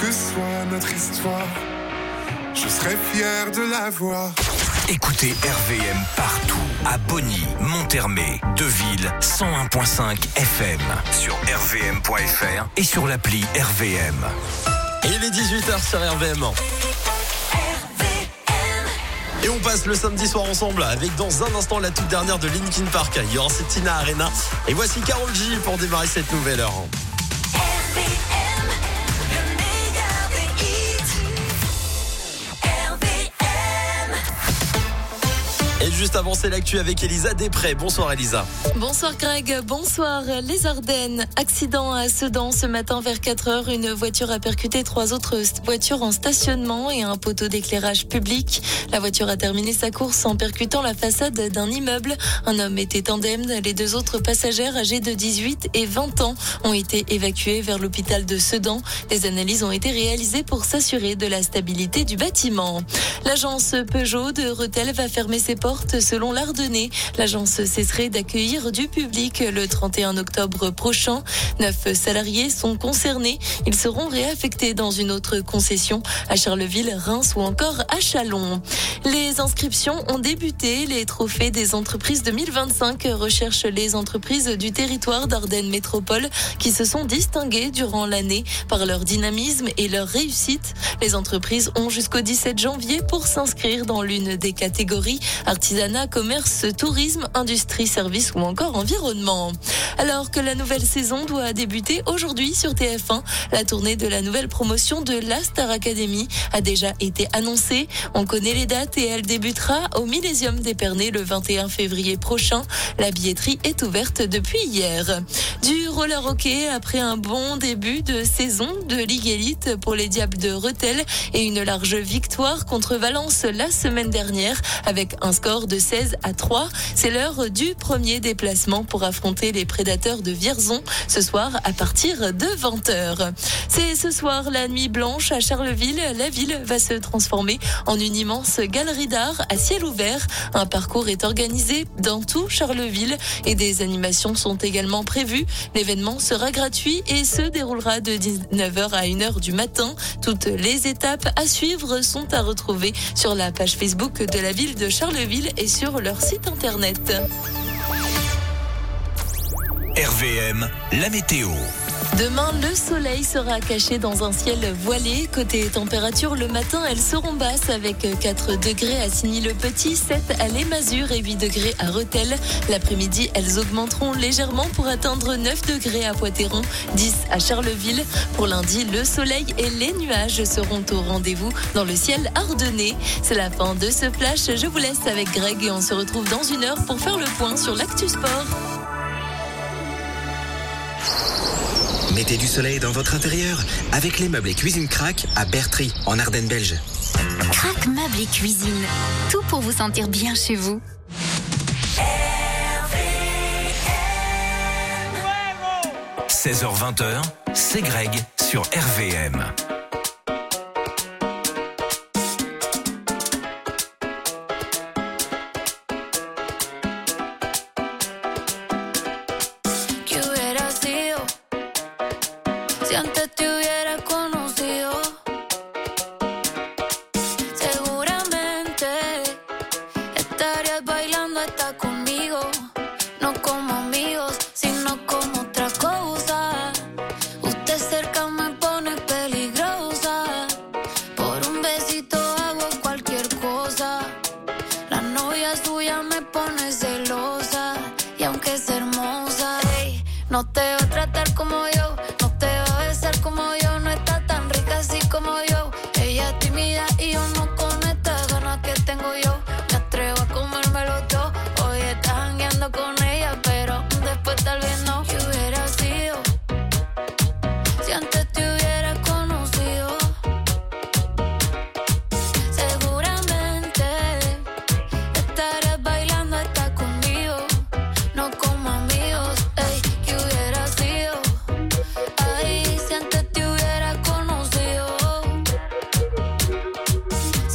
que soit notre histoire, je serais fier de la voir. Écoutez RVM partout, à Bonny, Montermé, Deville, 101.5 FM, sur rvm.fr et sur l'appli RVM. Et il est 18h sur RVM. Et on passe le samedi soir ensemble avec dans un instant la toute dernière de Linkin Park. Il y aura Tina Arena. Et voici Karol G pour démarrer cette nouvelle heure. Et juste avant, c'est l'actu avec Elisa Després. Bonsoir Elisa. Bonsoir Greg, bonsoir. Les Ardennes. Accident à Sedan ce matin vers 4h. Une voiture a percuté 3 autres voitures en stationnement et un poteau d'éclairage public. La voiture a terminé sa course en percutant la façade d'un immeuble. Un homme était indemne. Les 2 autres passagers âgés de 18 et 20 ans ont été évacués vers l'hôpital de Sedan. Des analyses ont été réalisées pour s'assurer de la stabilité du bâtiment. L'agence Peugeot de Rethel va fermer ses portes selon l'Ardennais. L'agence cesserait d'accueillir du public le 31 octobre prochain. 9 salariés sont concernés. Ils seront réaffectés dans une autre concession à Charleville, Reims ou encore à Châlons. Les inscriptions ont débuté. Les trophées des entreprises 2025 recherchent les entreprises du territoire d'Ardennes Métropole qui se sont distinguées durant l'année par leur dynamisme et leur réussite. Les entreprises ont jusqu'au 17 janvier pour s'inscrire dans l'une des catégories artisanat, commerce, tourisme, industrie, service ou encore environnement. Alors que la nouvelle saison doit débuter aujourd'hui sur TF1, la tournée de la nouvelle promotion de la Star Academy a déjà été annoncée. On connaît les dates et elle débutera au Millésium d'Épernay le 21 février prochain. La billetterie est ouverte depuis hier. Du roller hockey après un bon début de saison de Ligue Élite pour les Diables de Rethel et une large victoire contre Valence la semaine dernière avec un score de 16-3. C'est l'heure du premier déplacement pour affronter les Prédateurs de Vierzon ce soir à partir de 20h. C'est ce soir la nuit blanche à Charleville. La ville va se transformer en une immense galerie d'art à ciel ouvert. Un parcours est organisé dans tout Charleville et des animations sont également prévues. L'événement sera gratuit et se déroulera de 19h à 1h du matin. Toutes les étapes à suivre sont à retrouver sur la page Facebook de la ville de Charleville et sur leur site internet. RVM, la météo. Demain, le soleil sera caché dans un ciel voilé. Côté température, le matin, elles seront basses avec 4 degrés à Signy-le-Petit, 7 à Les-Mazures et 8 degrés à Rethel. L'après-midi, elles augmenteront légèrement pour atteindre 9 degrés à Poitéron, 10 à Charleville. Pour lundi, le soleil et les nuages seront au rendez-vous dans le ciel ardennais. C'est la fin de ce flash. Je vous laisse avec Greg et on se retrouve dans 1 heure pour faire le point sur l'actu sport. Mettez du soleil dans votre intérieur avec les meubles et cuisine Crac à Bertry, en Ardennes belge. Crac Meubles et Cuisine. Tout pour vous sentir bien chez vous. 16h-20h, c'est Greg sur RVM. Si antes te hubiera conocido, seguramente estarías bailando hasta conmigo. No como amigos, sino como otra cosa. Usted cerca me pone peligrosa. Por un besito hago cualquier cosa. La novia suya me pone celosa. Y aunque es hermosa, hey, no te va a tratar como yo. Como yo, no está tan rica así como yo. Ella es tímida y yo no con estas ganas que tengo yo. Me atrevo a comérmelo todo. Hoy estás jangueando con ella, pero después tal vez no. ¿Qué hubiera sido si antes te hubiera conocido? Seguramente estarías bailando hasta conmigo. No como amigos, ey, ¿qué hubiera sido? Ay, si antes te hubiera conocido.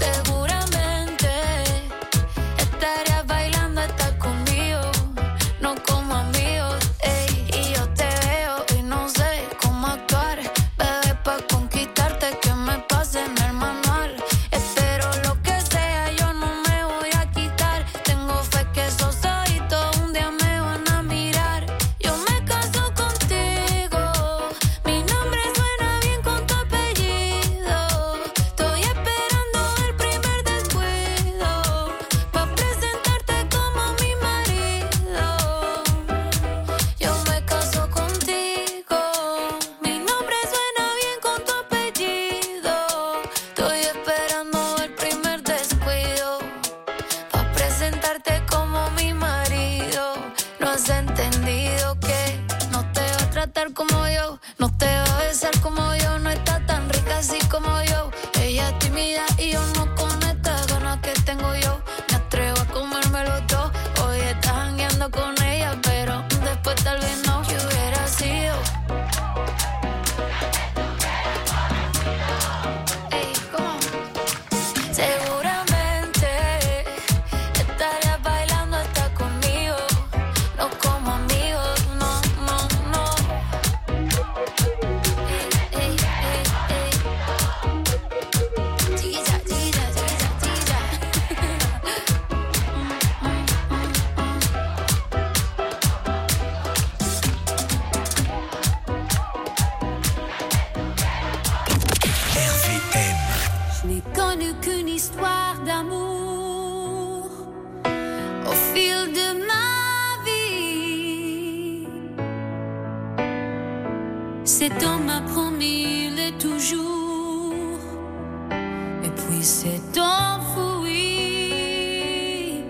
connu qu'une histoire d'amour au fil de ma vie. Cet homme m'a promis le toujours, et puis s'est enfoui.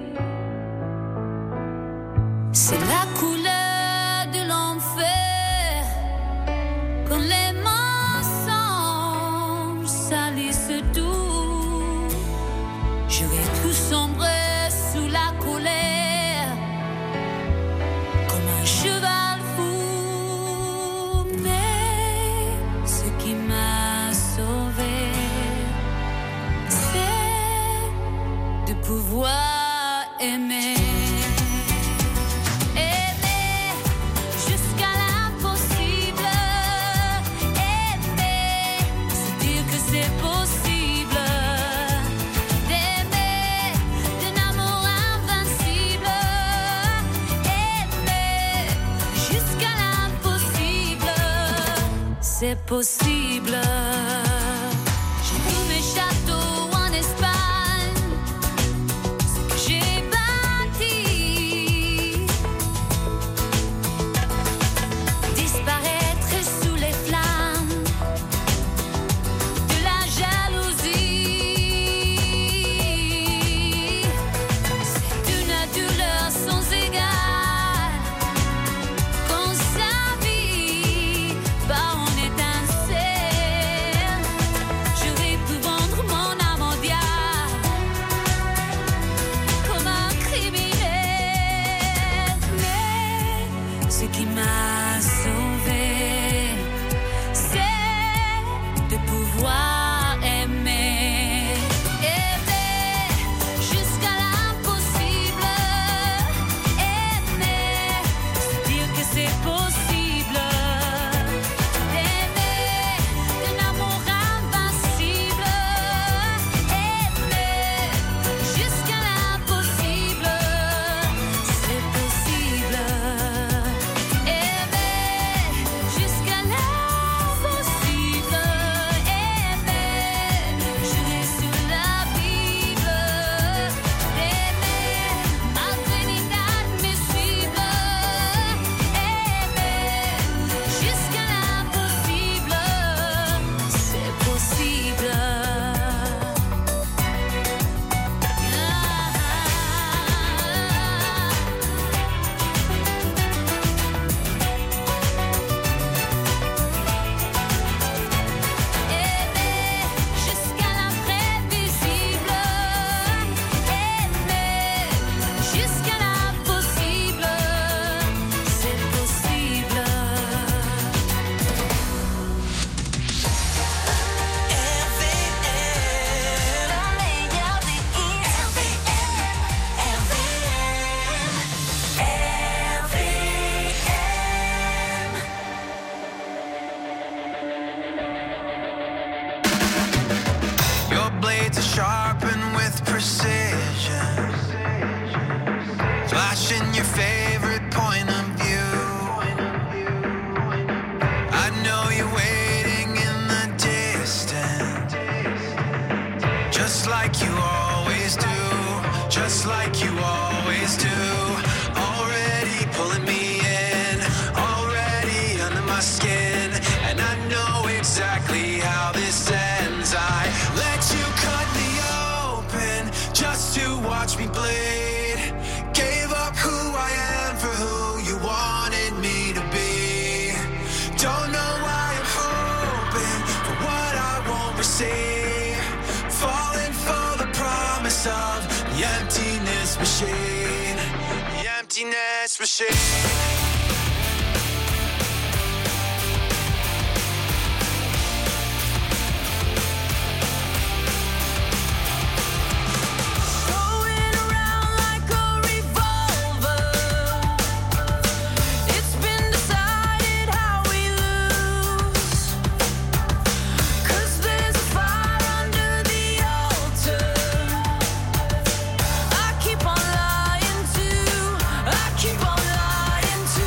C'est la couleur de l'enfer quand les mensonges salissent tout. J'aurais tout sombré sous la colère comme un cheval fou. Mais ce qui m'a sauvé, c'est de pouvoir aimer. C'est possible. J'ai vu mes châteaux en Espagne, ce que j'ai bâti, disparaître sous les flammes de la jalousie. C'est une douleur sans égale qu'on s'habille par en étincelle. J'aurais pu vendre mon âme au diable comme un criminel. Mais ce qui m'a sauvé, c'est de pouvoir aimer. Aimer jusqu'à l'impossible. Aimer, se dire que c'est possible. D'aimer d'un amour invincible. Aimer jusqu'à l'impossible. C'est possible. Aimer jusqu'à l'impossible. Aimer, jurer sur la Bible. Aimer malgré l'inadmissible. Aimer jusqu'à l'impossible. C'est possible. Aimer jusqu'à l'imprévisible. Aimer jusqu'à l'impossible. C'est possible. Your blades are sharpened with precision, flashing your favorite point of view. I know you're waiting in the distance, just like you always do, just like you always do. Already pulling me in, already under my skin, and I know exactly how this ends. I let you cut me open just to watch me bleed. Gave up who I am for who you wanted me to be. Don't know why I'm hoping for what I won't receive. Falling for the promise of the emptiness machine. The emptiness machine. Going around like a revolver. It's been decided how we lose. 'Cause there's a fire under the altar. I keep on lying to. I keep on lying to.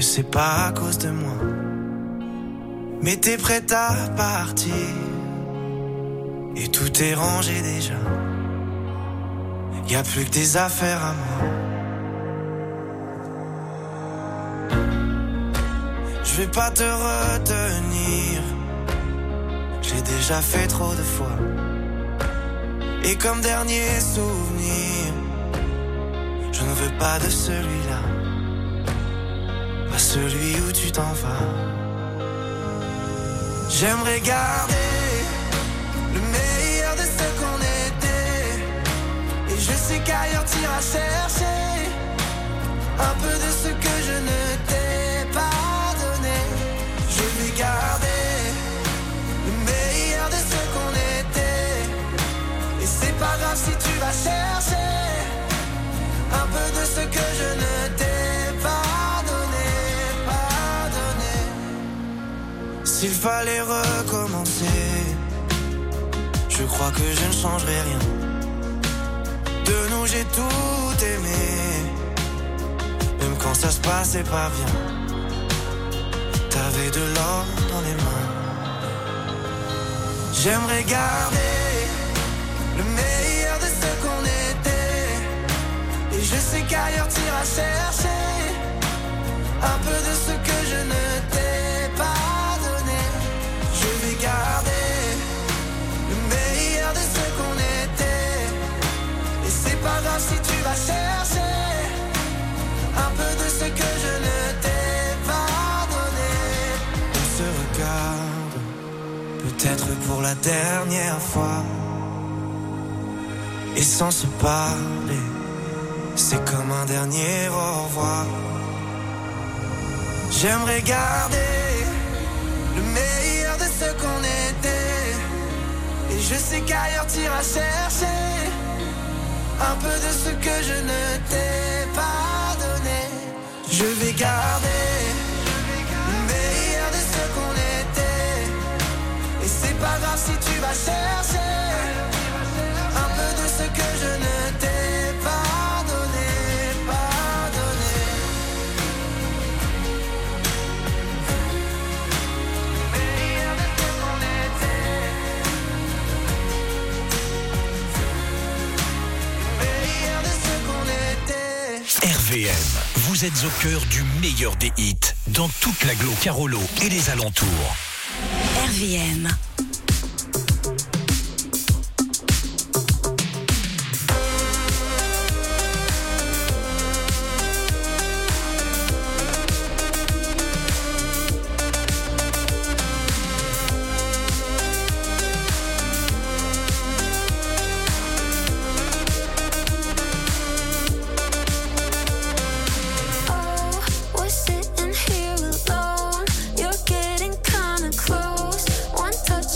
que c'est pas à cause de moi. Mais t'es prête à partir et tout est rangé déjà. Y a plus que des affaires à moi. Je vais pas te retenir, j'ai déjà fait trop de fois. Et comme dernier souvenir, je ne veux pas de celui-là, pas celui où tu t'en vas. J'aimerais garder le meilleur de ce qu'on était. Et je sais qu'ailleurs t'iras chercher un peu de ce que je ne t'ai pas donné. Je vais garder le meilleur de ce qu'on était. Et c'est pas grave si tu vas chercher un peu de ce que je ne t'ai pas donné, pas donné. S'il fallait recommencer, je crois que je ne changerai rien. De nous j'ai tout aimé, même quand ça se passait pas bien. T'avais de l'or dans les mains. J'aimerais garder le meilleur de ce qu'on était. Et je sais qu'ailleurs t'iras chercher un peu de ce que je ne t'ai pas donné. Je vais garder le meilleur de ce qu'on était. Et c'est pas grave si tu vas chercher un peu de ce que je ne t'ai pas donné. On se regarde, peut-être pour la dernière fois. Et sans se parler, c'est comme un dernier au revoir. J'aimerais garder le meilleur de ce qu'on était. Et je sais qu'ailleurs t'iras chercher un peu de ce que je ne t'ai pas donné. Je vais garder le meilleur de ce qu'on était. Et c'est pas grave si tu vas chercher un peu de ce que je ne t'ai pas donné, pas donné. Meilleur de ce qu'on était. Meilleur de ce qu'on était. RVM, vous êtes au cœur du meilleur des hits dans toute l'agglo Carolo et les alentours. RVM. We're sitting here alone. You're getting kinda close. One touch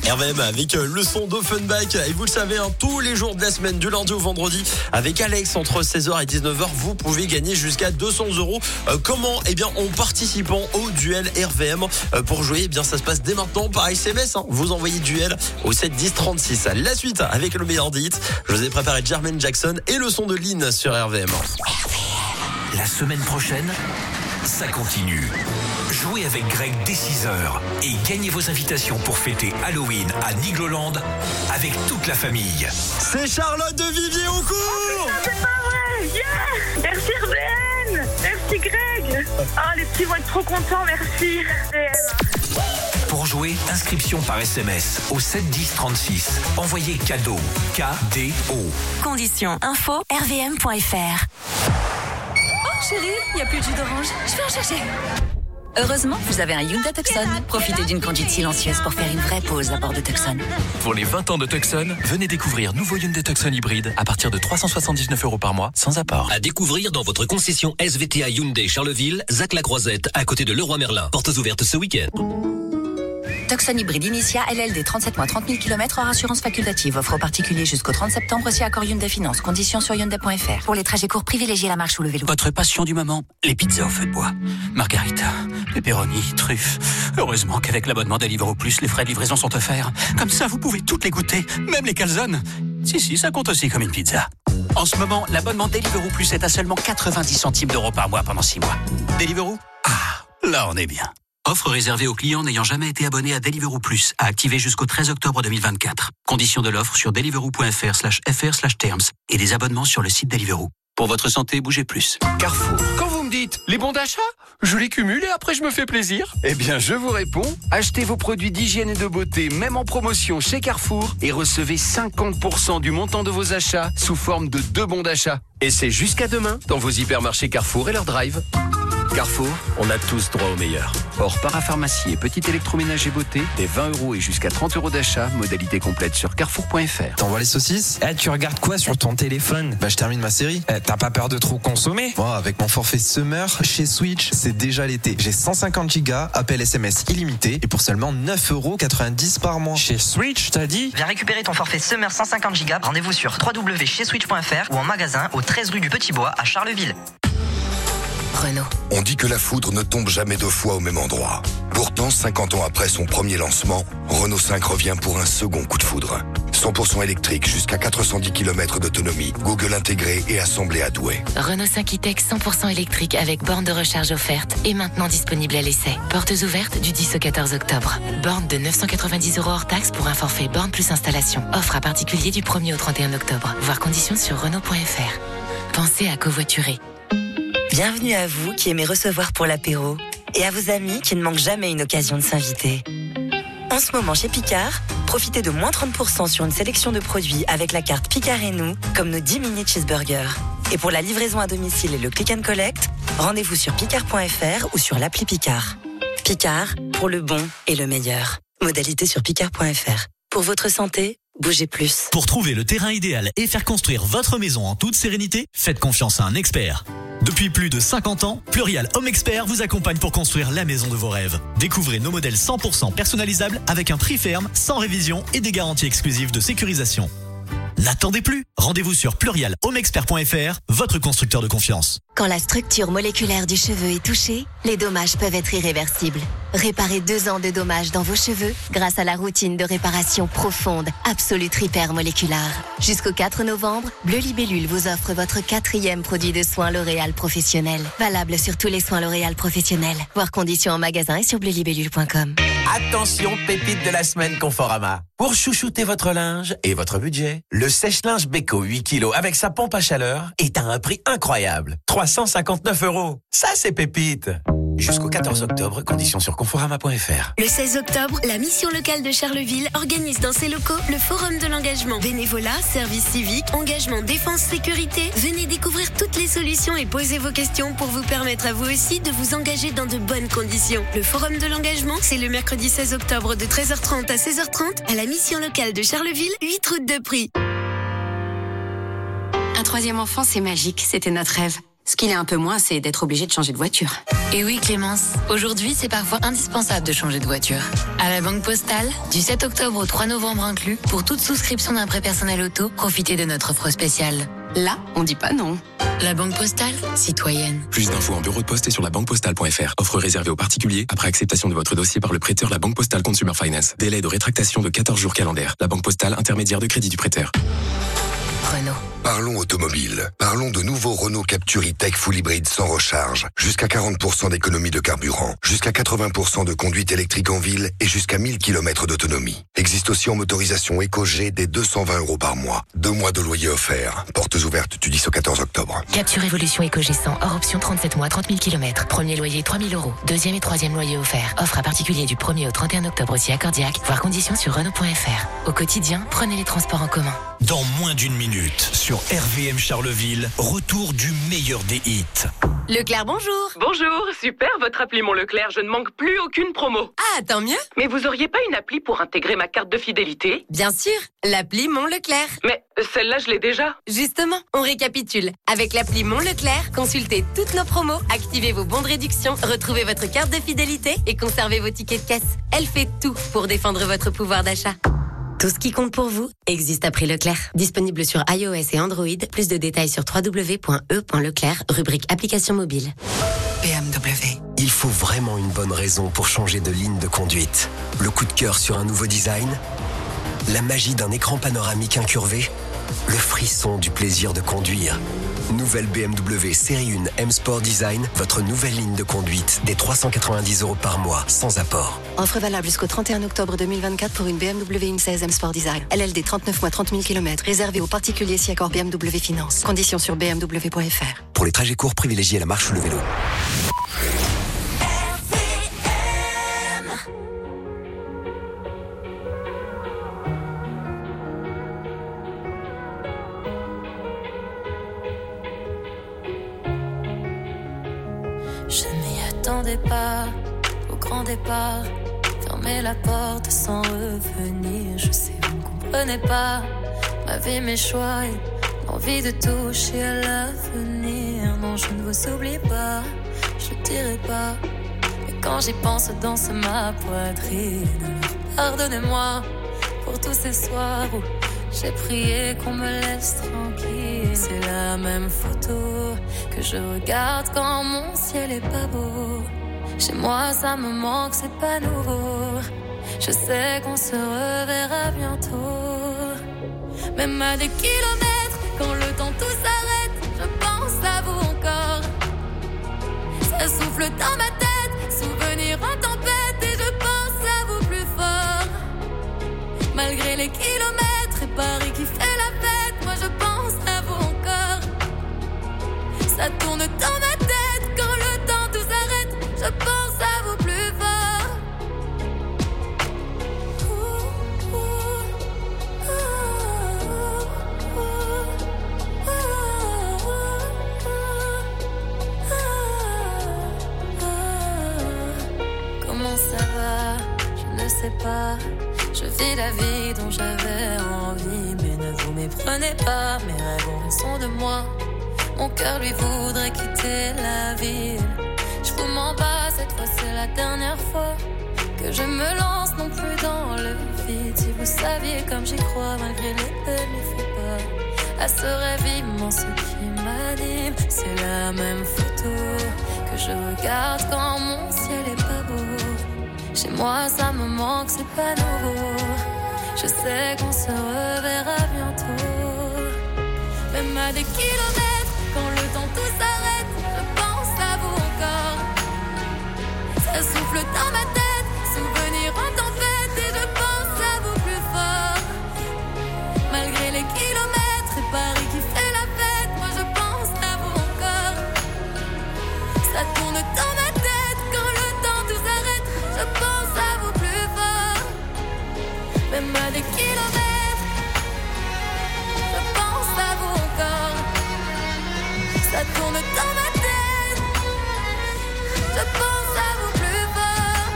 RVM avec le son d'Offenbach. Et vous le savez, tous les jours de la semaine, du lundi au vendredi, avec Alex entre 16h et 19h, vous pouvez gagner jusqu'à 200 €. Comment? Eh bien, en participant au duel RVM. Pour jouer, eh bien, ça se passe dès maintenant par SMS. Vous envoyez duel au 7 10 36. La suite avec le meilleur des hits. Je vous ai préparé Jermaine Jackson et le son de Lynn sur RVM. La semaine prochaine, ça continue. Jouez avec Greg dès 6h et gagnez vos invitations pour fêter Halloween à Nigloland avec toute la famille. C'est Charlotte de Vivier-au-Court. C'est pas vrai. Yeah. Merci RVM. Merci Greg. Les petits vont être trop contents, merci RVM. Pour jouer, inscription par SMS au 7 10 36. Envoyez cadeau, KDO. Conditions info rvm.fr. Chérie, il n'y a plus de jus d'orange. Je vais en chercher. Heureusement, vous avez un Hyundai Tucson. Profitez d'une conduite silencieuse pour faire une vraie pause à bord de Tucson. Pour les 20 ans de Tucson, venez découvrir nouveau Hyundai Tucson hybride à partir de 379 € par mois, sans apport. À découvrir dans votre concession SVTA Hyundai Charleville, Zac-la-Croisette, à côté de Leroy Merlin. Portes ouvertes ce week-end. Tucson hybride Initia, LLD 37 mois, 30 000 km hors assurance facultative. Offre aux particuliers jusqu'au 30 septembre. Aussi accord Hyundai Finance. Conditions sur Hyundai.fr. Pour les trajets courts, privilégiez la marche ou le vélo. Votre passion du moment, les pizzas au feu de bois. Margarita, pepperoni, truffes. Heureusement qu'avec l'abonnement Deliveroo Plus, les frais de livraison sont offerts. Comme ça, vous pouvez toutes les goûter, même les calzones. Si, ça compte aussi comme une pizza. En ce moment, l'abonnement Deliveroo Plus est à seulement 90 centimes d'euros par mois pendant 6 mois. Deliveroo? Là on est bien. Offre réservée aux clients n'ayant jamais été abonnés à Deliveroo Plus, à activer jusqu'au 13 octobre 2024. Conditions de l'offre sur deliveroo.fr/terms et des abonnements sur le site Deliveroo. Pour votre santé, bougez plus. Carrefour. Quand vous me dites les bons d'achat, je les cumule et après je me fais plaisir. Eh bien, je vous réponds, achetez vos produits d'hygiène et de beauté, même en promotion chez Carrefour, et recevez 50% du montant de vos achats sous forme de 2 bons d'achat. Et c'est jusqu'à demain dans vos hypermarchés Carrefour et leur drive. Carrefour, on a tous droit au meilleur. Hors parapharmacie et petit électroménager beauté, des 20 € et jusqu'à 30 € d'achat, modalité complète sur carrefour.fr. T'envoies les saucisses? Tu regardes quoi sur ton téléphone? Je termine ma série. T'as pas peur de trop consommer? Moi, avec mon forfait Summer, chez Switch, c'est déjà l'été. J'ai 150 Go, appel SMS illimité et pour seulement 9,90 € par mois. Chez Switch, t'as dit? Viens récupérer ton forfait Summer 150 Go. Rendez-vous sur www.chezswitch.fr ou en magasin au 13 rue du Petit Bois à Charleville. Renault. On dit que la foudre ne tombe jamais 2 fois au même endroit. Pourtant, 50 ans après son premier lancement, Renault 5 revient pour un second coup de foudre. 100% électrique jusqu'à 410 km d'autonomie, Google intégré et assemblé à Douai. Renault 5 e-Tech 100% électrique avec borne de recharge offerte et maintenant disponible à l'essai. Portes ouvertes du 10 au 14 octobre. Borne de 990 € hors taxe pour un forfait borne plus installation. Offre à particulier du 1er au 31 octobre. Voir conditions sur Renault.fr. Pensez à covoiturer. Bienvenue à vous qui aimez recevoir pour l'apéro et à vos amis qui ne manquent jamais une occasion de s'inviter. En ce moment chez Picard, profitez de moins 30% sur une sélection de produits avec la carte Picard et nous, comme nos 10 mini cheeseburgers. Et pour la livraison à domicile et le click and collect, rendez-vous sur picard.fr ou sur l'appli Picard. Picard, pour le bon et le meilleur. Modalité sur picard.fr. Pour votre santé, bougez plus. Pour trouver le terrain idéal et faire construire votre maison en toute sérénité, faites confiance à un expert. Depuis plus de 50 ans, Plurial Home Expert vous accompagne pour construire la maison de vos rêves. Découvrez nos modèles 100% personnalisables avec un prix ferme, sans révision et des garanties exclusives de sécurisation. N'attendez plus. Rendez-vous sur plurialhomexpert.fr, votre constructeur de confiance. Quand la structure moléculaire du cheveu est touchée, les dommages peuvent être irréversibles. Réparez 2 ans de dommages dans vos cheveux grâce à la routine de réparation profonde Absolute Repair Moléculaire. Jusqu'au 4 novembre, Bleu Libellule vous offre votre 4e produit de soins L'Oréal Professionnel. Valable sur tous les soins L'Oréal Professionnels. Voir conditions en magasin et sur bleulibellule.com. Attention, pépite de la semaine Conforama. Pour chouchouter votre linge et votre budget, le sèche-linge Beko 8 kg avec sa pompe à chaleur est à un prix incroyable. 359 €. Ça, c'est pépite. Jusqu'au 14 octobre, conditions sur conforama.fr. Le 16 octobre, la mission locale de Charleville organise dans ses locaux le Forum de l'engagement. Bénévolat, service civique, engagement, défense, sécurité. Venez découvrir toutes les solutions et poser vos questions pour vous permettre à vous aussi de vous engager dans de bonnes conditions. Le Forum de l'engagement, c'est le mercredi 16 octobre de 13h30 à 16h30 à la mission locale de Charleville, 8 route de Prix. Un 3e enfant, c'est magique, c'était notre rêve. Ce qu'il est un peu moins, c'est d'être obligé de changer de voiture. Et oui Clémence, aujourd'hui c'est parfois indispensable de changer de voiture. À la Banque Postale, du 7 octobre au 3 novembre inclus, pour toute souscription d'un prêt personnel auto, profitez de notre offre spéciale. Là, on dit pas non. La Banque Postale, citoyenne. Plus d'infos en bureau de poste et sur labanquepostale.fr. Offre réservée aux particuliers après acceptation de votre dossier par le prêteur La Banque Postale Consumer Finance. Délai de rétractation de 14 jours calendaires. La Banque Postale, intermédiaire de crédit du prêteur. Renault. Parlons automobile. Parlons de nouveau Renault Captur E-Tech Full Hybride sans recharge. Jusqu'à 40% d'économie de carburant. Jusqu'à 80% de conduite électrique en ville et jusqu'à 1000 km d'autonomie. Existe aussi en motorisation Eco-G dès 220 € par mois. 2 mois de loyer offerts. Portes ouvertes du 10 au 14 octobre. Capture Evolution Eco-G 100, hors option 37 mois, 30 000 km. Premier loyer 3 000 €. Deuxième et troisième loyer offert. Offre à particulier du 1er au 31 octobre aussi à Cordiac. Voir conditions sur Renault.fr. Au quotidien, prenez les transports en commun. Dans moins d'une minute, sur RVM Charleville, retour du meilleur des hits. Leclerc, bonjour. Bonjour, super votre appli Mon Leclerc, je ne manque plus aucune promo. Ah, tant mieux. Mais vous auriez pas une appli pour intégrer ma carte de fidélité? Bien sûr, l'appli Mon Leclerc. Mais celle-là, je l'ai déjà. Justement, on récapitule. Avec l'appli Mon Leclerc, consultez toutes nos promos, activez vos bons de réduction, retrouvez votre carte de fidélité et conservez vos tickets de caisse. Elle fait tout pour défendre votre pouvoir d'achat. Tout ce qui compte pour vous existe à prix Leclerc. Disponible sur iOS et Android. Plus de détails sur www.e.leclerc, rubrique application mobile. BMW. Il faut vraiment une bonne raison pour changer de ligne de conduite. Le coup de cœur sur un nouveau design, la magie d'un écran panoramique incurvé, le frisson du plaisir de conduire. Nouvelle BMW Série 1 M Sport Design, votre nouvelle ligne de conduite, des 390 € par mois, sans apport. Offre valable jusqu'au 31 octobre 2024 pour une BMW X16 M Sport Design. LLD 39 mois 30 000 km, réservé aux particuliers si accord BMW Finance. Conditions sur bmw.fr. Pour les trajets courts, privilégiez la marche ou le vélo. Je m'y attendais pas au grand départ. Fermer la porte sans revenir. Je sais, vous ne comprenez pas ma vie, mes choix et l'envie de toucher à l'avenir. Non, je ne vous oublie pas, je le dirai pas. Mais quand j'y pense, danse ma poitrine. Pardonnez-moi pour tous ces soirs où j'ai prié qu'on me laisse tranquille. C'est la même photo que je regarde quand mon ciel est pas beau. Chez moi ça me manque, c'est pas nouveau. Je sais qu'on se reverra bientôt. Même à des kilomètres, quand le temps tout s'arrête, je pense à vous encore. Ça souffle dans ma tête, souvenir en tempête, et je pense à vous plus fort. Malgré les kilomètres et Paris qui fait la fête, moi je pense à vous encore. Ça tourne dans ma tête quand le temps tout s'arrête, je pense à vous plus fort. Comment ça va? Je ne sais pas. Je vis la vie dont j'avais envie, mais ne vous méprenez pas, mes rêves ont raison de moi. Mon cœur lui voudrait quitter la ville. Je vous mens pas, cette fois c'est la dernière fois que je me lance non plus dans le vide. Si vous saviez comme j'y crois, malgré les peines, il faut pas à ce rêve immense qui m'anime. C'est la même photo que je regarde quand mon ciel est pas beau. Chez moi ça me manque, c'est pas nouveau. Je sais qu'on se reverra bientôt. Même à des kilomètres, quand le temps tout s'arrête, je pense à vous encore. Ça souffle dans ma tête, souvenir en tempête, et je pense à vous plus fort. Malgré les kilomètres et Paris qui fait la fête, moi je pense à vous encore. Ça tourne dans ma tête quand le temps tout s'arrête, je pense à vous plus fort. Même à des kilomètres, je pense à vous encore. Ça tourne dans ma tête, je pense à vous plus fort.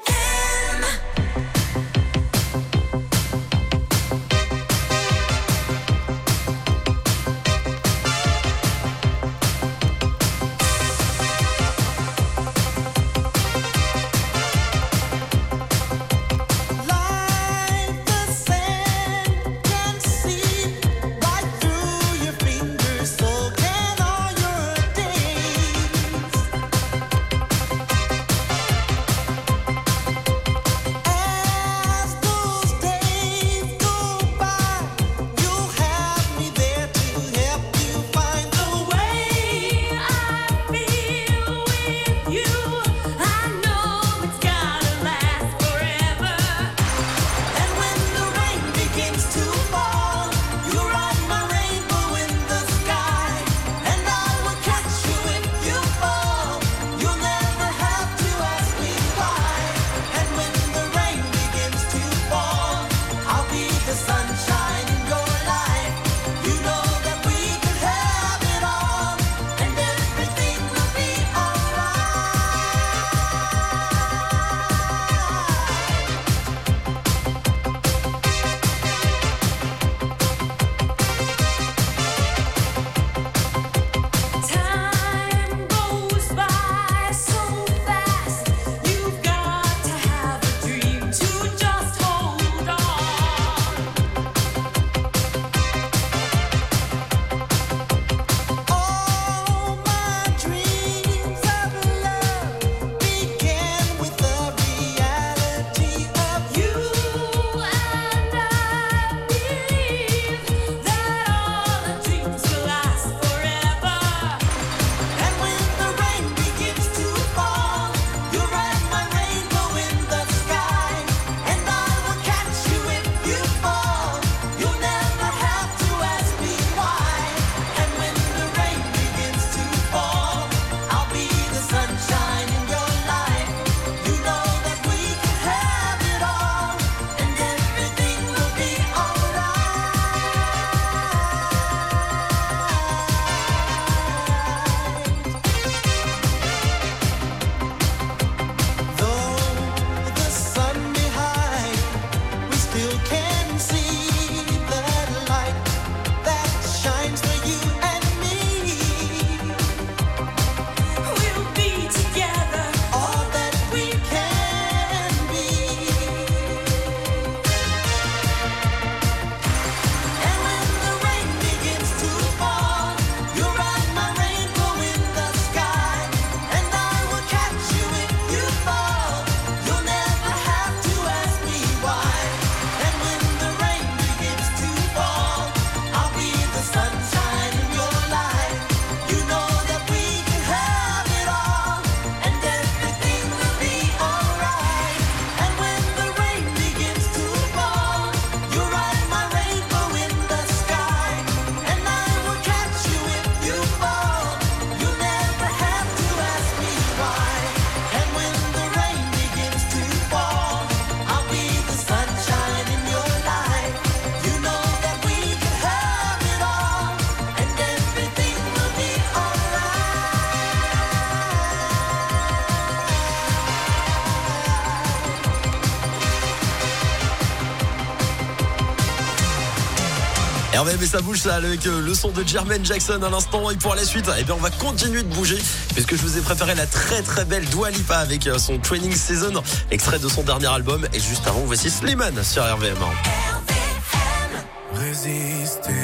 RVM. Hervé, mais ça bouge ça avec le son de Jermaine Jackson à l'instant. Et pour la suite, eh bien, on va continuer de bouger puisque je vous ai préparé la très très belle Dua Lipa avec son Training Season, extrait de son dernier album. Et juste avant, voici Slimane sur RVM. Résister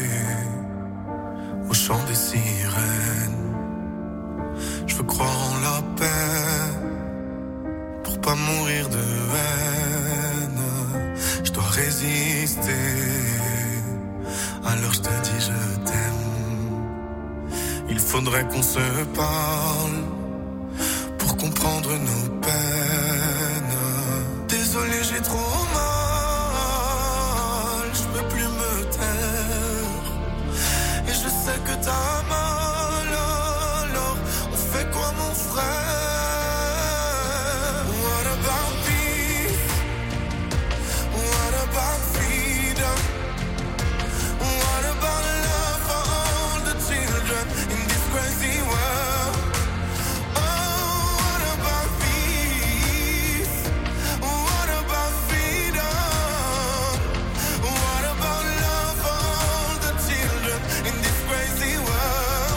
au chant des sirènes. Je veux croire en la paix pour pas mourir de haine. Je dois résister. Alors je te dis je t'aime. Il faudrait qu'on se parle pour comprendre nos peines. Désolé, j'ai trop mal, je peux plus me taire. Et je sais que t'as mal, alors on fait quoi mon frère? What about peace? What about freedom? What about love for all the children in this crazy world? Oh, what about peace? What about freedom? What about love for all the children in this crazy world?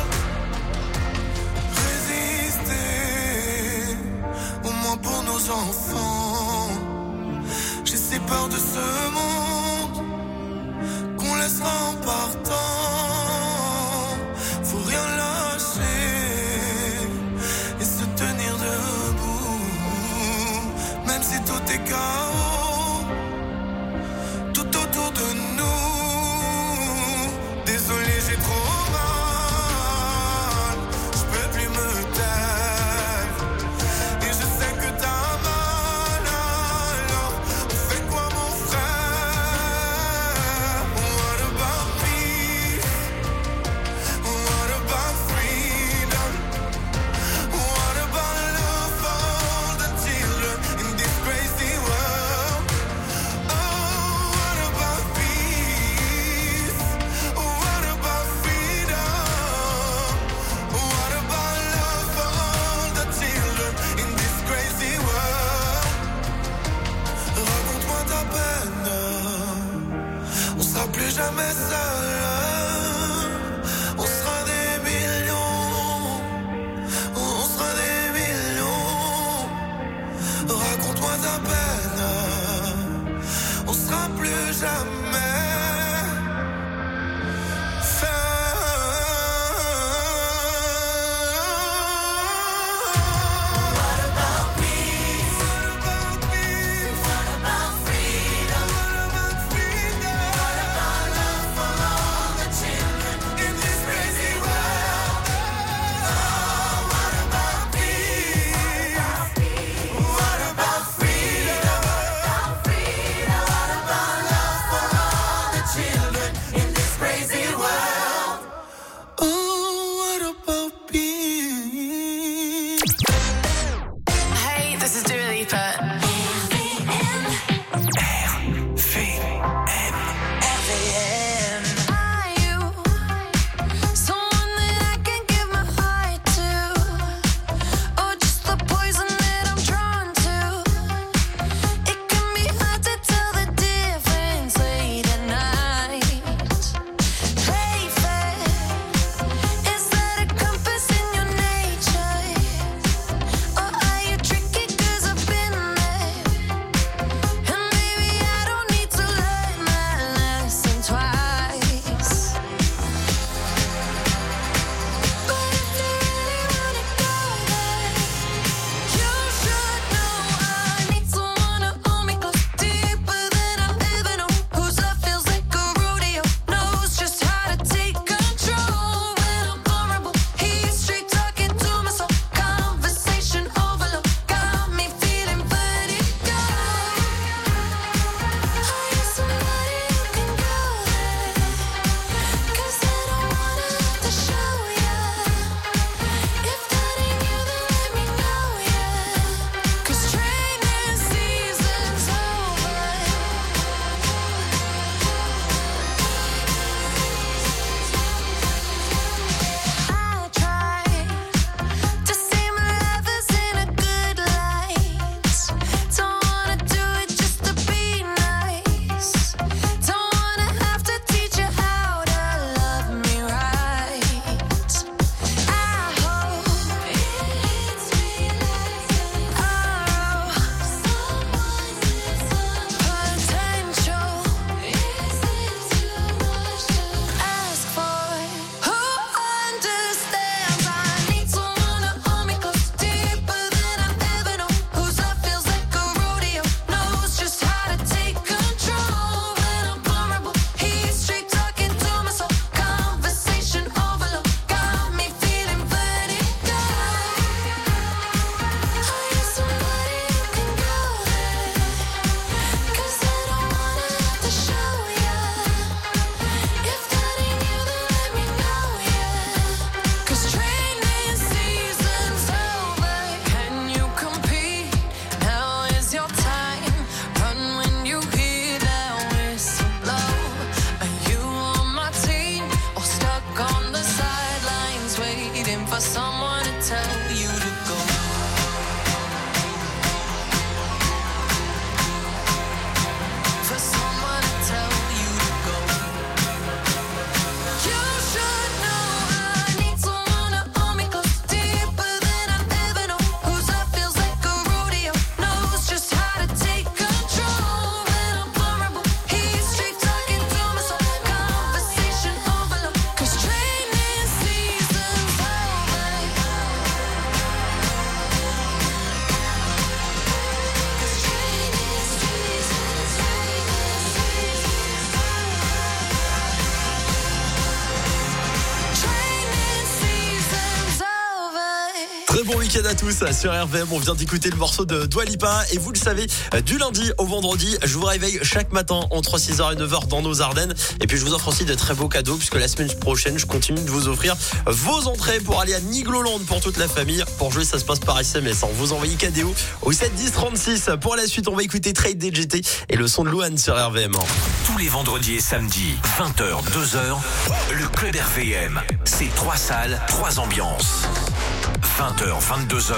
bon week-end à tous sur RVM. On vient d'écouter le morceau de Dua Lipa et vous le savez, du lundi au vendredi, je vous réveille chaque matin entre 6h et 9h dans nos Ardennes. Et puis je vous offre aussi de très beaux cadeaux puisque la semaine prochaine, je continue de vous offrir vos entrées pour aller à Nigloland pour toute la famille. Pour jouer, ça se passe par SMS. Vous envoyez cadeau au 7 10 36. Pour la suite, on va écouter Trade DGT et le son de Louane sur RVM. Tous les vendredis et samedis, 20h, 2h, le Club RVM. C'est 3 salles, 3 ambiances. 20h, 22h,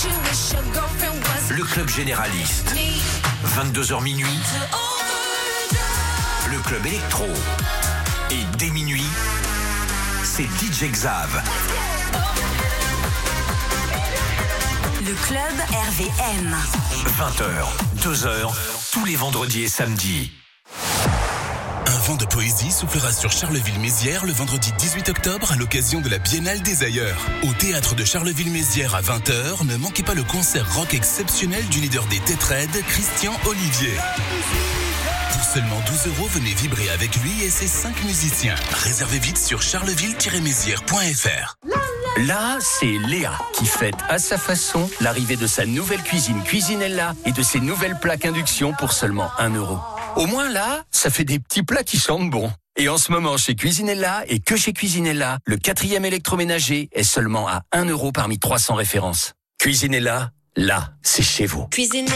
le Club Généraliste. 22h minuit, le Club Électro. Et dès minuit, c'est DJ Xav. Le Club RVM. 20h, 2h, tous les vendredis et samedis. Un vent de poésie soufflera sur Charleville-Mézières le vendredi 18 octobre à l'occasion de la Biennale des Ailleurs. Au théâtre de Charleville-Mézières à 20h, ne manquez pas le concert rock exceptionnel du leader des Tétraides, Christian Olivier. Pour seulement 12 €, venez vibrer avec lui et ses 5 musiciens. Réservez vite sur charleville-mézières.fr. Là, c'est Léa qui fête à sa façon l'arrivée de sa nouvelle cuisine Cuisinella et de ses nouvelles plaques induction pour seulement 1 €. Au moins là, ça fait des petits plats qui sentent bon. Et en ce moment, chez Cuisinella et que chez Cuisinella, le 4e électroménager est seulement à 1 € parmi 300 références. Cuisinella, là, c'est chez vous. Cuisinella,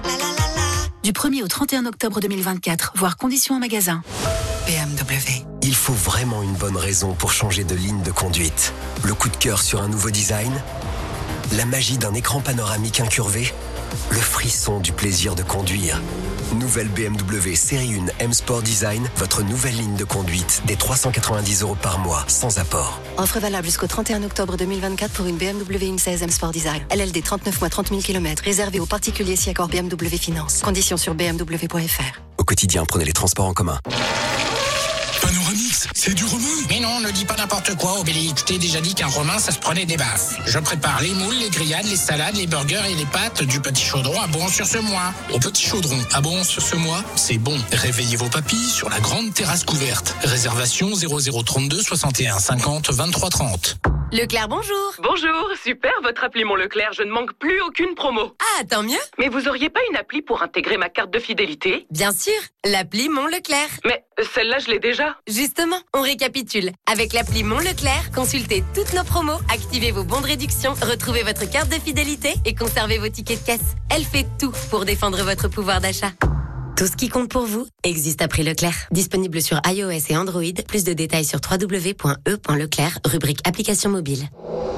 Du 1er au 31 octobre 2024, voire conditions en magasin. BMW. Il faut vraiment une bonne raison pour changer de ligne de conduite. Le coup de cœur sur un nouveau design, la magie d'un écran panoramique incurvé, le frisson du plaisir de conduire. Nouvelle BMW Série 1 M Sport Design, votre nouvelle ligne de conduite, des 390 € par mois, sans apport. Offre valable jusqu'au 31 octobre 2024 pour une BMW i16 M Sport Design. LLD 39 mois 30 000 km, réservé aux particuliers si accord BMW Finance. Conditions sur bmw.fr. Au quotidien, prenez les transports en commun. Panoramix, c'est du romain. Mais non, ne dis pas n'importe quoi, Obélix. Je t'ai déjà dit qu'un romain, ça se prenait des baffes. Je prépare les moules, les grillades, les salades, les burgers et les pâtes du petit chaudron à Bon-sur-ce-Mois. Au petit chaudron à Bon-sur-ce-Mois, c'est bon. Réveillez vos papilles sur la grande terrasse couverte. Réservation 0032 61 50 23 30. Leclerc, bonjour. Bonjour, super votre appli Mon Leclerc, je ne manque plus aucune promo. Ah, tant mieux. Mais vous auriez pas une appli pour intégrer ma carte de fidélité? Bien sûr, l'appli Mon Leclerc. Mais celle-là, je l'ai déjà. Justement, on récapitule. Avec l'appli Mon Leclerc, consultez toutes nos promos, activez vos bons de réduction, retrouvez votre carte de fidélité et conservez vos tickets de caisse. Elle fait tout pour défendre votre pouvoir d'achat. Tout ce qui compte pour vous existe à prix Leclerc. Disponible sur iOS et Android. Plus de détails sur www.e.leclerc, rubrique application mobile.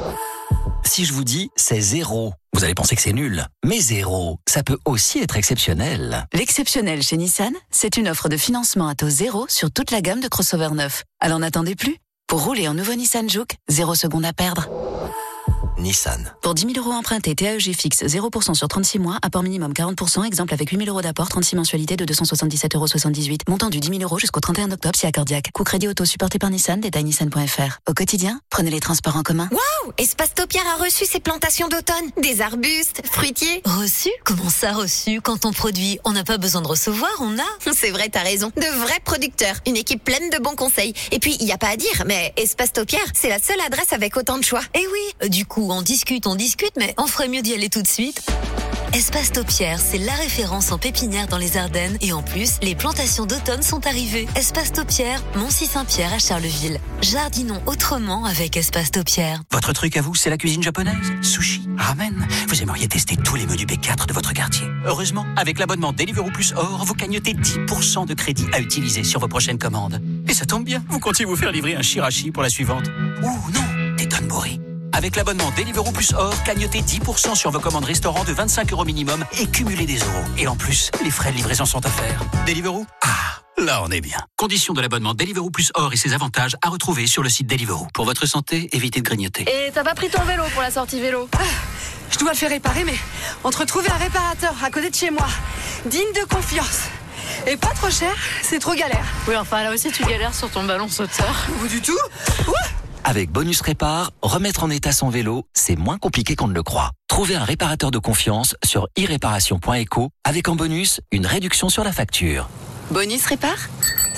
Si je vous dis c'est 0, vous allez penser que c'est nul. Mais 0, ça peut aussi être exceptionnel. L'exceptionnel chez Nissan, c'est une offre de financement à taux 0 sur toute la gamme de crossover neufs. Alors n'attendez plus. Pour rouler en nouveau Nissan Juke, 0 secondes à perdre. Nissan. Pour 10 000 € empruntés, TAEG fixe 0% sur 36 mois, apport minimum 40%, exemple avec 8 000 € d'apport, 36 mensualités de 277,78 €. Montant du 10 000 € jusqu'au 31 octobre si accordiaque. Coût crédit auto supporté par Nissan, détail nissan.fr. Au quotidien, prenez les transports en commun. Waouh! Espacetopierre a reçu ses plantations d'automne. Des arbustes, fruitiers. Reçu? Comment ça reçu? Quand on produit, on n'a pas besoin de recevoir, on a. C'est vrai, t'as raison. De vrais producteurs. Une équipe pleine de bons conseils. Et puis, il n'y a pas à dire, mais Espacetopierre, c'est la seule adresse avec autant de choix. Eh oui, du coup, on discute, mais on ferait mieux d'y aller tout de suite. Espacetopierre, c'est la référence en pépinière dans les Ardennes. Et en plus, les plantations d'automne sont arrivées. Espacetopierre, Moncy-Saint-Pierre à Charleville. Jardinons autrement avec Espacetopierre. Votre truc à vous, c'est la cuisine japonaise? Sushi, ramen. Vous aimeriez tester tous les menus B4 de votre quartier. Heureusement, avec l'abonnement Deliveroo Plus Or, vous cagnotez 10% de crédit à utiliser sur vos prochaines commandes. Et ça tombe bien, vous comptiez vous faire livrer un shirashi pour la suivante. Ouh non, des tonbori. Avec l'abonnement Deliveroo Plus Or, cagnotez 10% sur vos commandes restaurants de 25 € minimum et cumulez des euros. Et en plus, les frais de livraison sont offerts. Deliveroo? Ah, là on est bien. Conditions de l'abonnement Deliveroo Plus Or et ses avantages à retrouver sur le site Deliveroo. Pour votre santé, évitez de grignoter. Et t'as pas pris ton vélo pour la sortie vélo? Je dois le faire réparer, mais entre trouver un réparateur à côté de chez moi, digne de confiance, et pas trop cher, c'est trop galère. Oui, enfin là aussi tu galères sur ton ballon sauteur. Ou du tout. Avec Bonus Répar, remettre en état son vélo, c'est moins compliqué qu'on ne le croit. Trouvez un réparateur de confiance sur iréparation.eco avec en bonus une réduction sur la facture. Bonus Répar,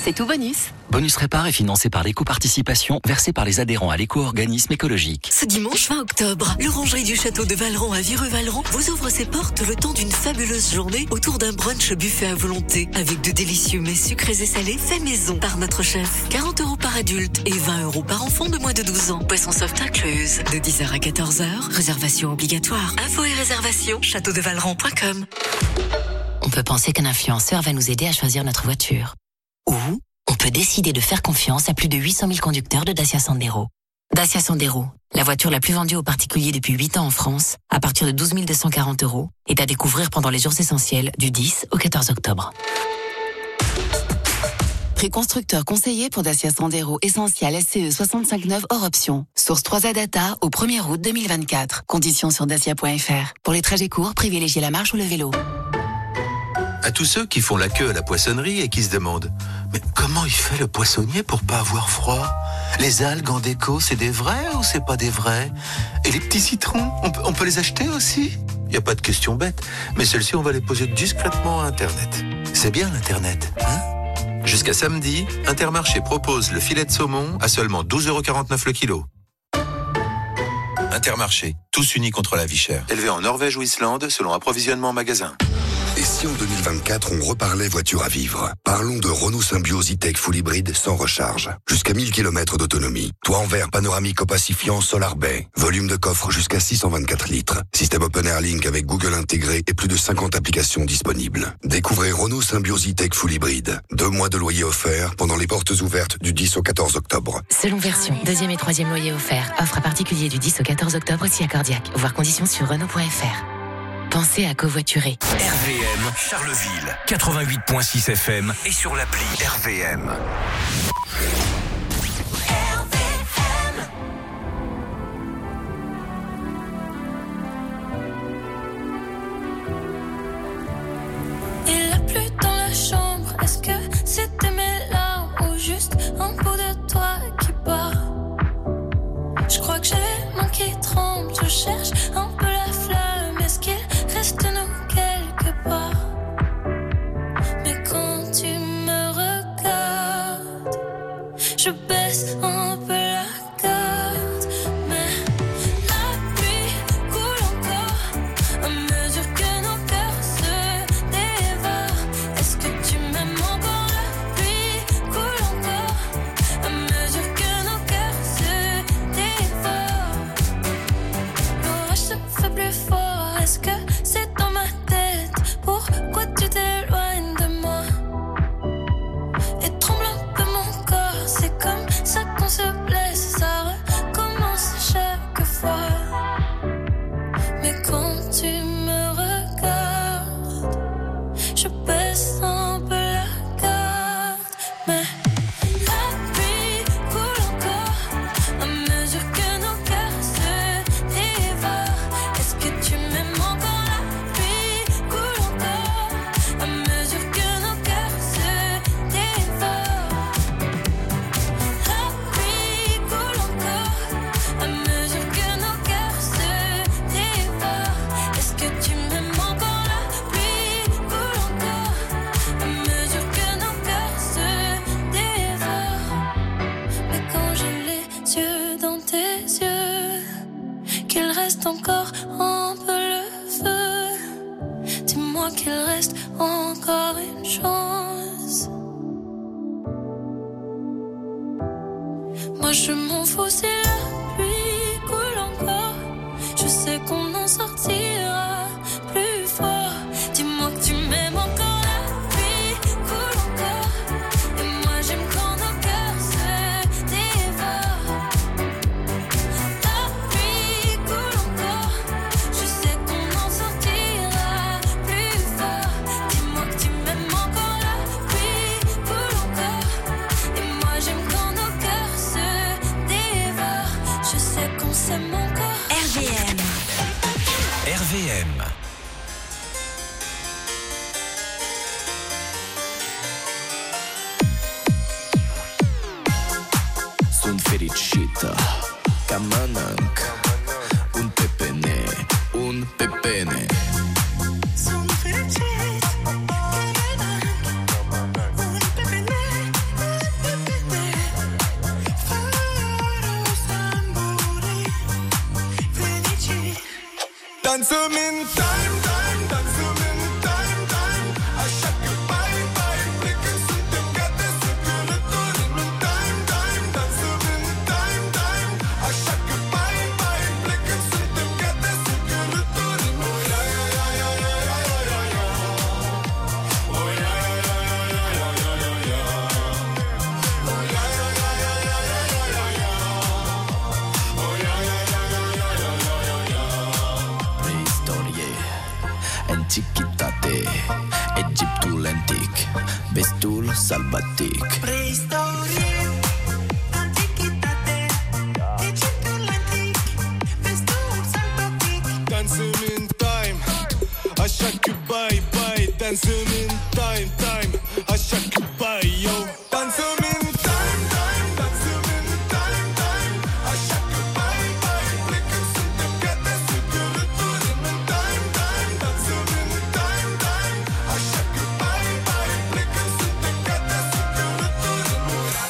c'est tout bonus. Bonus Répar est financé par l'éco-participation versée par les adhérents à l'éco-organisme écologique. Ce dimanche 20 octobre, l'Orangerie du Château de Valleran à Vireux-Valleran vous ouvre ses portes le temps d'une fabuleuse journée autour d'un brunch buffet à volonté avec de délicieux mets sucrés et salés faits maison par notre chef. 40 € par adulte et 20 € par enfant de moins de 12 ans. Boisson soft incluse. De 10h à 14h, réservation obligatoire. Infos et réservations, châteaudevalleran.com. On peut penser qu'un influenceur va nous aider à choisir notre voiture. Ou on peut décider de faire confiance à plus de 800 000 conducteurs de Dacia Sandero. Dacia Sandero, la voiture la plus vendue aux particuliers depuis 8 ans en France, à partir de 12 240 €, est à découvrir pendant les jours essentiels du 10 au 14 octobre. Prix constructeur conseillé pour Dacia Sandero Essential SCE 65.9 hors option. Source 3A Data au 1er août 2024. Conditions sur dacia.fr. Pour les trajets courts, privilégiez la marche ou le vélo. À tous ceux qui font la queue à la poissonnerie et qui se demandent « Mais comment il fait le poissonnier pour pas avoir froid ? Les algues en déco, c'est des vrais ou c'est pas des vrais ? Et les petits citrons, on peut les acheter aussi ? Il n'y a pas de question bête, mais celles-ci, on va les poser discrètement à Internet. C'est bien l'Internet, hein ? Jusqu'à samedi, Intermarché propose le filet de saumon à seulement 12,49 € le kilo. Intermarché, tous unis contre la vie chère. Élevé en Norvège ou Islande, selon approvisionnement en magasin. Et si en 2024, on reparlait voiture à vivre ? Parlons de Renault Symbioz E-Tech Full Hybride sans recharge. Jusqu'à 1000 km d'autonomie. Toit en verre panoramique opacifiant Solar Bay. Volume de coffre jusqu'à 624 litres. Système Open Air Link avec Google intégré et plus de 50 applications disponibles. Découvrez Renault Symbioz E-Tech Full Hybride. 2 mois de loyer offert pendant les portes ouvertes du 10 au 14 octobre. Selon version, 2e et 3e loyer offert. Offre à particulier du 10 au 14 octobre si accordiaque. Voir conditions sur Renault.fr. Pensez à covoiturer. RVM Charleville 88.6 FM et sur l'appli RVM. Il a plu dans la chambre. Est-ce que c'était mes larmes ou juste un bout de toi qui part? Je crois que j'ai mon qui tremble. Je cherche un peu la flamme. Est-ce qu'il reste nous quelque part? Mais quand tu me regardes, je baisse un peu la garde. Mais la pluie coule encore à mesure que nos cœurs se dévorent. Est-ce que tu m'aimes encore? La pluie coule encore à mesure que nos cœurs se dévorent. L'orage se fait plus fort. Est-ce que c'est dans ma tête? Pourquoi tu t'éloignes de moi? Et tremble un peu mon corps. C'est comme ça qu'on se blesse. Ça recommence chaque fois. Mais quand tu me regardes, je baisse un peu la garde. Mais la pluie coule encore à mesure que nos cœurs se dévorent. Est-ce que tu m'aimes encore? La pluie coule encore à mesure que nos cœurs se dévorent. La pluie coule encore à mesure que nos cœurs se dévorent. Est-ce que tu m'aimes encore? La pluie coule encore à mesure que nos cœurs se dévorent. Mais quand j'ai les yeux dans tes yeux, qu'il reste encore un peu le feu, dis-moi qu'il reste encore une chance. Moi je m'en fous si la pluie coule encore. Je sais qu'on en sortira plus fort. Dis-moi que tu m'aimes encore. La pluie coule encore. Et moi j'aime quand nos cœurs se dévorent. La pluie coule encore. Je sais qu'on en sortira plus fort. Dis-moi que tu m'aimes encore. La pluie coule encore. Et moi j'aime quand nos cœurs se dévorent. Je sais qu'on s'aime encore. RVM. RVM. Sunt fericită ca mănânc un pepene, un pepene. Sunt fericit că mănânc un pepene, Dance in time, time, dance in time, time. À chaque bye bye, blikken sunt dem gâte ce que le tourne in time, time, dance in time, time. À chaque bye bye, blikken sunt dem gâte ce que le tourne in. Oh yeah yeah yeah yeah yeah yeah yeah. Oh yeah yeah yeah yeah yeah yeah yeah. Oh yeah yeah yeah yeah yeah yeah yeah yeah. Oh yeah yeah yeah yeah yeah yeah yeah. Preistorie, antichitate, Egiptul antic, vestul sălbatic. Preistorie, antichitate, Egiptul antic, vestul sălbatic. Dancing in time, așa că bye bye. Dancing in time, time, așa că bye yo. Dancing in time, time, dancing in time, time. Așa că bye bye, plecăm suntem gata să călătorim in time, time. Dancing in time, time. Așa că bye bye, plecăm suntem gata să călătorim.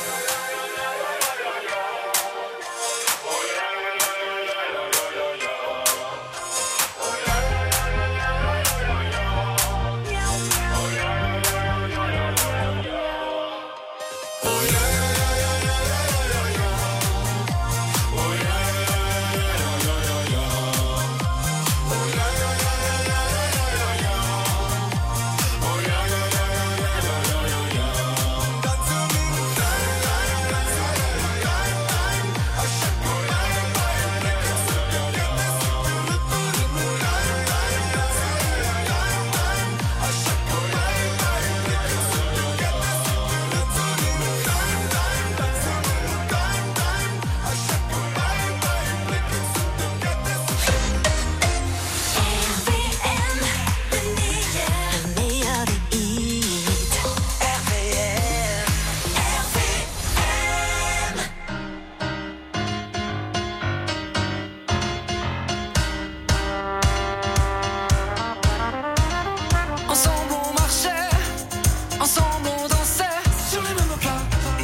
Ensemble on marchait, ensemble on dansait sur les mêmes pas.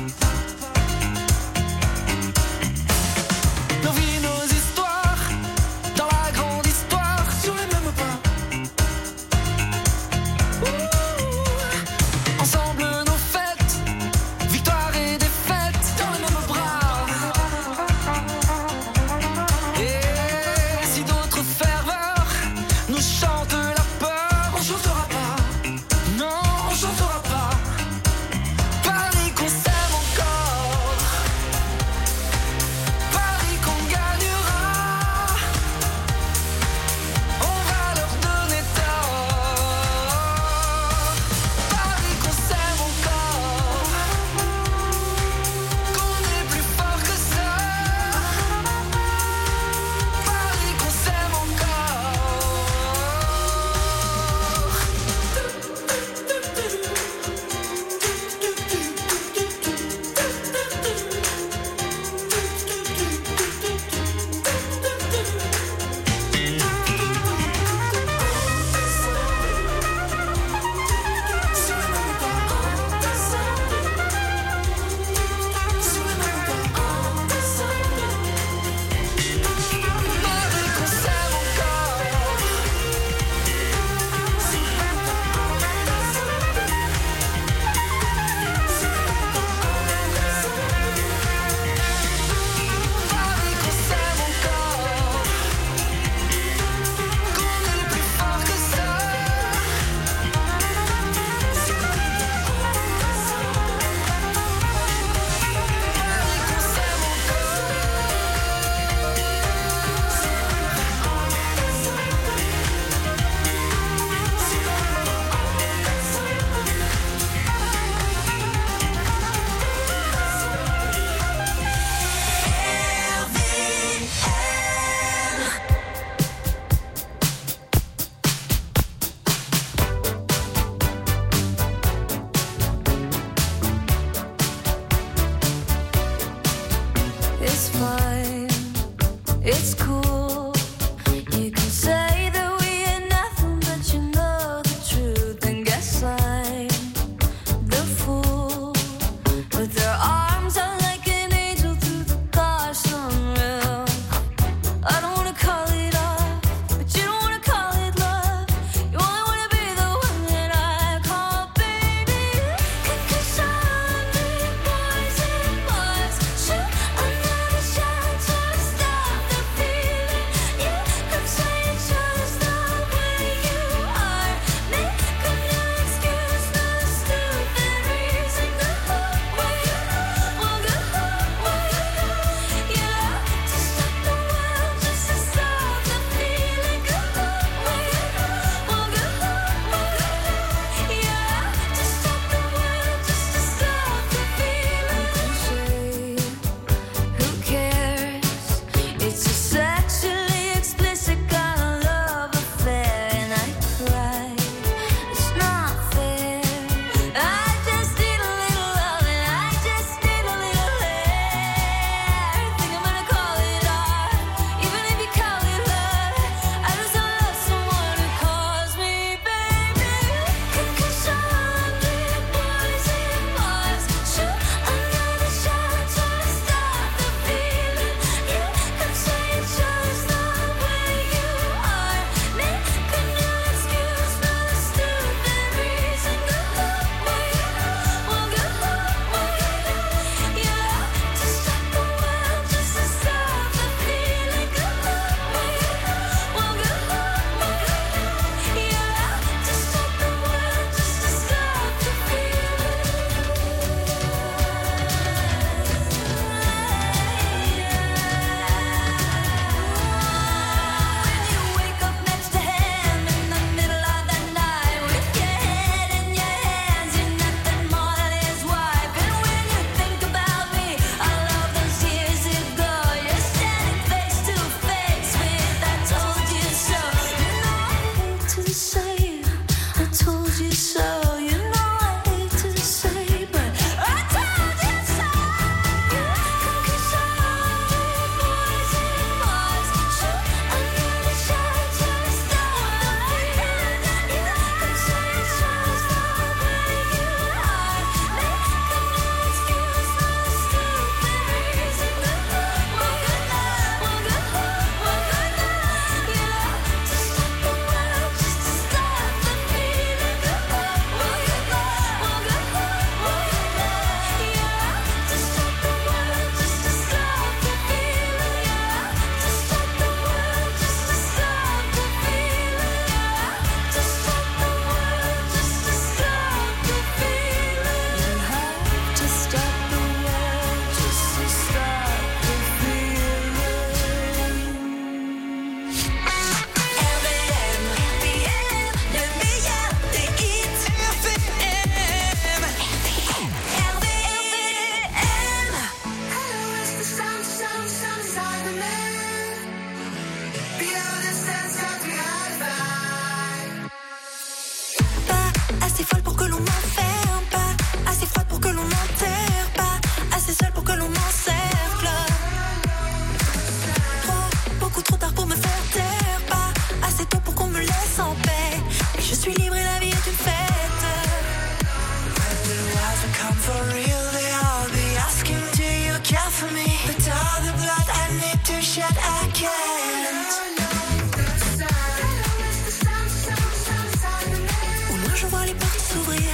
Nos vies, nos histoires, dans la grande histoire sur les mêmes pas. Ensemble nos fêtes, victoires et défaites dans les mêmes bras. Et si d'autres ferveurs nous chantent la peur, on chantera pas. Non, on chantera pas. Paris qu'on s'aime encore. Paris qu'on gagnera. On va leur donner tort. Paris qu'on s'aime encore. Qu'on est plus fort que ça. Paris qu'on s'aime encore. It's fine, it's cool. You can say that we ain't nothing, but you know the truth. And guess I'm the fool. With their arms out like an angel through the car sunroof. I don't wanna call it off, but you don't wanna wish that I can't. Au loin je vois les portes s'ouvrir.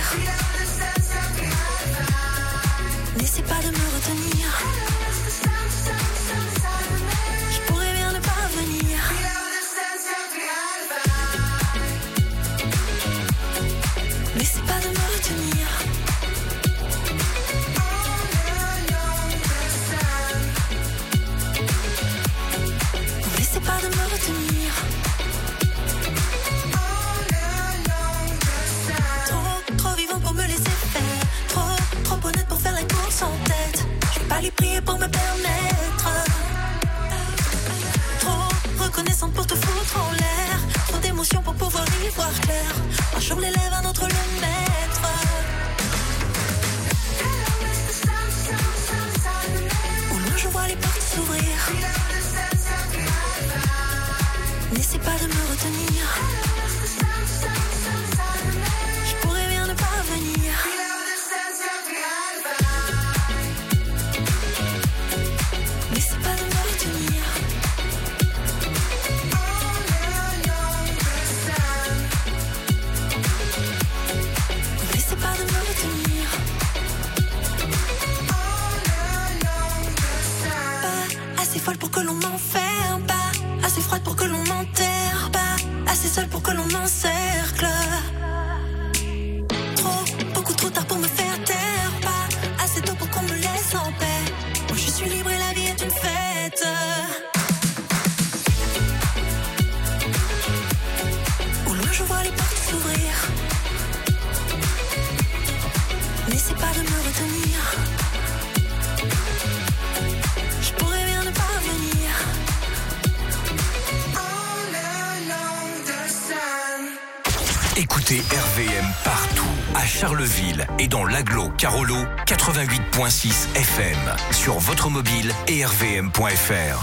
N'essaie pas de me retenir. Je pourrais bien ne pas venir. N'essaie pas de me retenir. N'essaie pas de me retenir. Trop vivant pour me laisser faire. Trop honnête pour faire la course en tête. Je vais pas lui prier pour me permettre. Trop reconnaissante pour te foutre en l'air. Trop d'émotions pour pouvoir y voir clair. Un jour l'élève, un autre le maître. Au loin je vois les portes s'ouvrir. N'essaie pas de me retenir. Je pourrais bien ne pas venir. N'essaie pas de me retenir. N'essaie pas de me retenir. Pas assez folle pour que l'on m'enferme. Pas assez froide pour que l'on m'enterre. Pas assez seule pour que l'on m'encercle. Beaucoup trop tard pour me faire taire. Pas assez tôt pour qu'on me laisse en paix. Moi je suis libre et la vie est une fête. Au loin je vois les portes s'ouvrir. N'essaie pas de me retenir. Je pourrais bien ne pas venir. Écoutez RVM partout, à Charleville et dans l'agglo Carolo 88.6 FM, sur votre mobile et rvm.fr.